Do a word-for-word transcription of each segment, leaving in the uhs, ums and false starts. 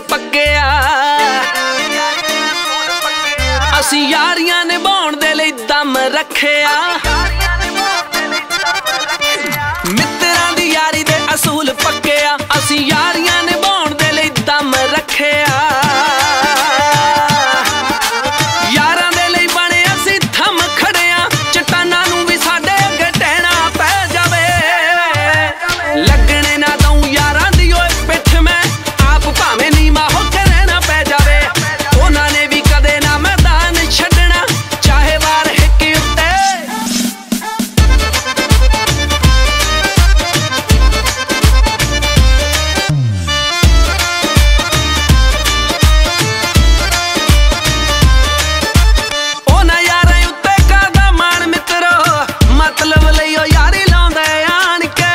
ਪੱਕਿਆ ਅਸੀਂ ਯਾਰੀਆਂ ਨਿਭਾਉਣ ਦੇ ਲਈ ਦਮ ਰੱਖਿਆ ਮਿੱਤਰਾਂ ਦੀ ਯਾਰੀ ਦੇ ਅਸੂਲ ਪੱਕਿਆ ਅਸੀਂ ਯਾਰੀਆਂ ਨਿਭਾਉਣ ਦੇ ਲਈ ਦਮ ਰੱਖਿਆ ਯਾਰਾਂ ਦੇ ਲਈ ਬਣੇ ਅਸੀਂ ਥੰਮ ਖੜਿਆ ਚਟਾਨਾਂ ਨੂੰ ਵੀ ਸਾਡੇ ਅੱਗੇ ਟਹਿਣਾ ਪੈ ਜਾਵੇ ਲੱਗਣੇ ਨਾ ਦਊਂ ਯਾਰਾਂ ਦੀ ਓਏ ਪਿੱਠ ਮੈਂ ਆਪ ਭਾਵੇਂ ਨੀਵਾਂ ਹੋ ਕੇ ਰਹਿਣਾ ਪੈ ਜਾਵੇ ਉਹਨਾਂ ਨੇ ਵੀ ਕਦੇ ਨਾ ਮੈਦਾਨ ਛੱਡਣਾ ਚਾਹੇ ਵਾਰ ਹਿੱਕ ਉੱਤੇ ਉਹਨਾਂ ਯਾਰਾਂ ਉੱਤੇ ਕਰਦਾ ਮਾਣ ਮਿੱਤਰੋ ਮਤਲਬ ਲਈ ਉਹ ਯਾਰੀ ਲਾਉਂਦੇ ਆਣ ਕੇ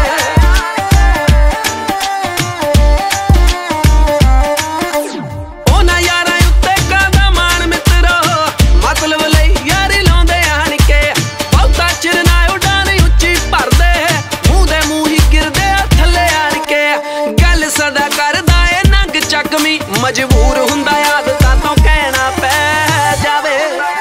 ਉਹਨਾਂ ਯਾਰਾਂ ਉੱਤੇ ਕਰਦਾ ਮਾਣ ਮਿੱਤਰੋ ਮਤਲਬ ਲਈ ਯਾਰੀ ਲਾਉਂਦੇ ਆਣ ਕੇ ਬਹੁਤਾ ਚਿਰ ਨਾ ਉਡਾਨ ਉੱਚੀ ਭਰਦੇ ਮੂੰਹ ਦੇ ਮੂੰਹ ਹੀ ਗਿਰਦੇ ਆ ਥੱਲੇ ਆਣ ਕੇ ਗੱਲ ਸਦਾ ਕਰਦਾ ਏ ਨੰਗ ਚੱਕਵੀਂ ਮਜਬੂਰ ਹੁੰਦਾ ਆਦਤਾਂ ਤੋਂ ਕਹਿਣਾ ਪੈ ਜਾਵੇ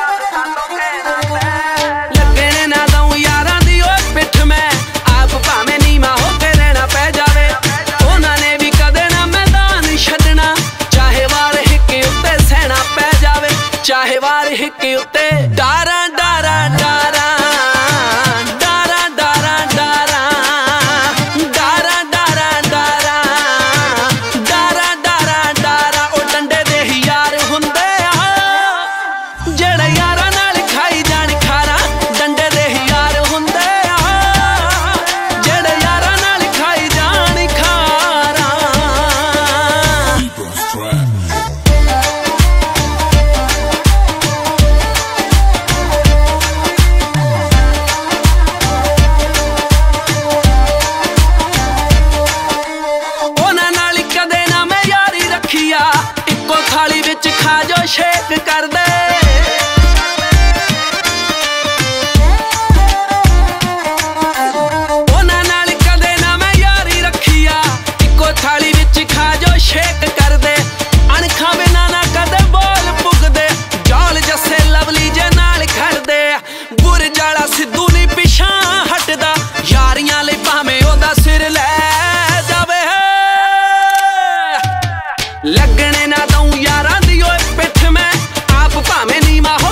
ਲੱਗਣੇ ਨਾ ਦਊਂ ਯਾਰਾਂ ਦੀ ਓਏ ਪਿੱਠ ਮੈਂ ਆਪ ਭਾਵੇਂ ਨੀਵਾਂ ਹੋ ਕੇ ਰਹਿਣਾ ਪੈ ਜਾਵੇ ਉਹਨਾਂ ਨੇ ਵੀ ਕਦੇ ਨਾ ਮੈਦਾਨ ਛੱਡਣਾ ਚਾਹੇ ਵਾਰ ਹਿੱਕ ਉੱਤੇ ਸਹਿਣਾ ਪੈ ਜਾਵੇ ਚਾਹੇ ਵਾਰ ਹਿੱਕ ਉੱਤੇ ਡਾਰਾਂ ਡਾਰਾਂ ਡਾਰਾਂ ਡਾਰਾਂ ਡਾਰਾਂ ਡਾਰਾਂ ਡਾਰਾਂ ਡਾਰਾਂ ਡਾਰਾਂ ਡਾਰਾਂ ਡਾਰਾਂ ਡਾਰਾਂ ਉਹ ਡੰਡੇ ਦੇ ਹੀ ਯਾਰ ਹੁੰਦੇ ਆ ਜਿਹੜੇ ਯਾਰਾਂ ਨਾਲ ਖਾਈ ਜਾਣ ਖਾਰਾ ਡੰਡੇ ਦੇ ਹੀ ਯਾਰ ਹੁੰਦੇ ਆ ਜਿਹੜੇ ਯਾਰਾਂ ਨਾਲ ਖਾਈ ਜਾਣ ਖਾਰਾ ਉਹਨਾਂ ਨਾਲ ਕਦੇ ਨਾ ਮੈਂ ਯਾਰੀ ਰੱਖੀਆ ਇੱਕੋ ਥਾਲੀ ਵਿੱਚ ਖਾ ਜੋ ਸ਼ੇਕ ਕਰਦੇ ਉਹਨਾਂ ਨਾਲ ਕਦੇ ਨਾ ਮੈਂ ਯਾਰੀ ਰੱਖੀਆ ਇੱਕੋ ਥਾਲੀ ਵਿੱਚ ਖਾ ਜੋ ਸ਼ੇਕ ਕਰਦੇ ਅਣਖਾਂ ਬਿਨਾਂ ਨਾ ਕਦੇ ਬੋਲ ਪੁੱਗਦੇ ਜੌਲ ਜੱਸੇ ਲਵਲੀ ਜੇ ਨਾਲ ਖੜਦੇ ਬੁਰਜ ਵਾਲਾ ਸਿੱਧੂ ਨੀ ਪਿਛਾਂ ਹਟਦਾ ਯਾਰੀਆਂ ਲਈ ਭਾਵੇਂ ਉਹਦਾ ਸਿਰ ਲੈ ਜਾਵੇ ਲੱਗਣੇ ਨਾ ਦਊਂ ਯਾਰਾਂ ਦੀ ਓਏ ਪਿੱਠ ਮੈਂ ਆਪ ਭਾਵੇਂ ਨੀਵਾਂ